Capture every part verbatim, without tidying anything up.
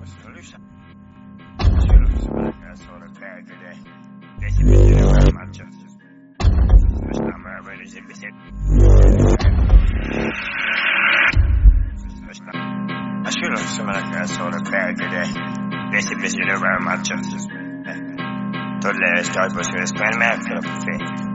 solution. Solution. That's all the bad today. They should be doing around my justice. It's not my religion, but it. I should have some of that sort of bad today. They should be doing around my justice. Don't let us start with this plan, man. I feel perfect.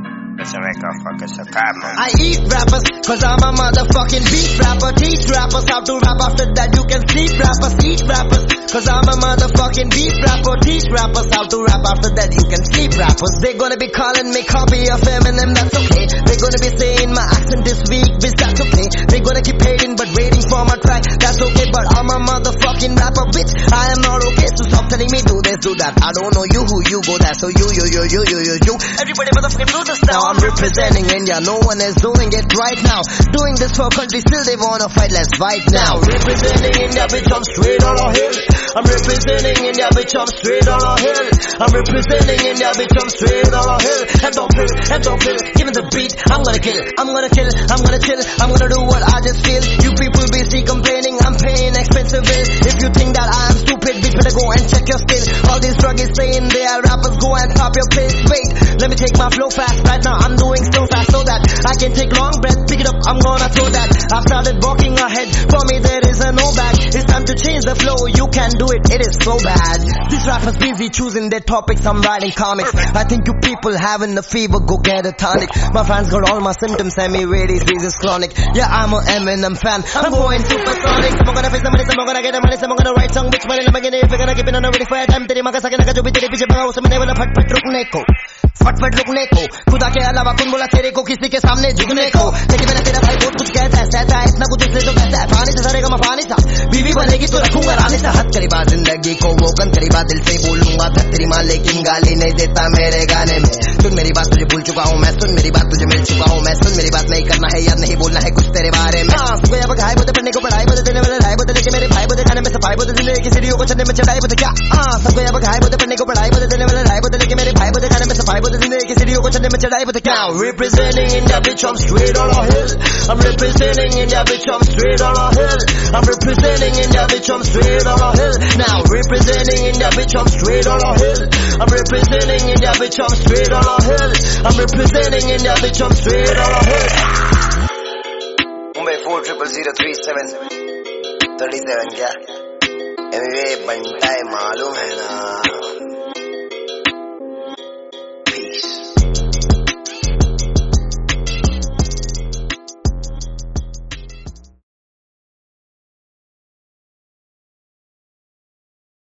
I eat rappers, cause I'm a motherfucking beat rapper. Teach rappers how to rap, after that you can sleep rappers. Eat rappers, cause I'm a motherfucking beat rapper. Teach rappers how to rap, after that you can sleep rappers. They're gonna be calling me copy of Eminem, that's okay. They're gonna be saying my accent this week, bitch, that's okay. They're gonna keep hating but waiting for my track, that's okay. But I'm a motherfucking rapper, bitch, I am not okay. So stop telling me do this, do that. I don't know you, who you go that. So you, you, you, you, you, you, you. Everybody motherfucking do this now. I'm representing India, no one is doing it right now. Doing this for country, still they wanna fight, let's fight now. Representing India, bitch, I'm straight on a hill. I'm representing India, bitch, I'm straight on a hill. I'm representing India, bitch, I'm straight on a hill. Head don't feel, head don't feel, give me the beat, I'm gonna kill, I'm gonna kill, I'm gonna chill, I'm gonna do what I just feel. You people busy complaining, I'm paying expensive bills. If you think that I am stupid, bitch, better go and check your skill. All these druggies saying they are rappers, go and pop your place. Wait, let me take my flow fast right now. I'm doing so fast so that I can take long breath, pick it up, I'm gonna throw that. I've started walking ahead, for me there is a no back. It's time to change the flow, you can do it, it is so bad. These rappers busy choosing their topics, I'm writing comics. I think you people having the fever, go get a tonic. My fans got all my symptoms, semi-ready, this is chronic. Yeah, I'm a Eminem fan, I'm going supersonic. Some gonna face the money, some gonna get the money, some gonna write song, bitch, money, I'm gonna if you're gonna keep it on a ready for a time. तेरी माँ का सके ना जो भी तेरे पीछे भागा उसमें नहीं वाला फट फट रुकने को फटफट रुकने को खुदा के अलावा कौन बोला तेरे को किसी के सामने झुकने को तेरी मैंने तेरा भाई बहुत कुछ कहता है सहता है इतना कुछ इसलिए तो कहता है पानी से सरेगा मैं पानी सा बीवी बनेगी तो रखूंगा रानी सा हद करीबा जिंदगी को वो कन करीबा दिल से बोलूंगा था तेरी माँ लेकिन गाली नहीं देता मेरे गाने में सुन मेरी बात तुझे भूल चुका हूँ मैं सुन मेरी बात तुझे मिल चुका हूँ मैं सुन मेरी बात नहीं करना है याद नहीं बोलना है कुछ तेरे बारे में सबको यहाँ पर घाई बोते पढ़ने को पढ़ाई बोते देने वाले ढाई बोते लेके मेरे भाई बोते खाने में सफाई बोते जिंदगी की सीढ़ियों को चढ़ने में चढ़ाई बोते क्या सबको यहाँ पर घाई बोते पढ़ने को पढ़ाई बोते देने वाले ढाई बोते लेके मेरे भाई बोते खाने में सफाई बोते जिंदगी की सीढ़ियों को चढ़ने में चढ़ाई बोते क्या representing India, bitch, I'm straight on a hill. I'm representing India, bitch, I'm straight on a hill. I'm representing India, bitch, I'm straight on a hill. Now representing India, bitch, I'm straight on a hill. I'm representing India, bitch, I'm straight on a hill. I'm representing India, bitch, I'm straight on a hill. Mumbai four triple zero three seven thirty seven क्या? Anyway, बनता है मालूम है ना.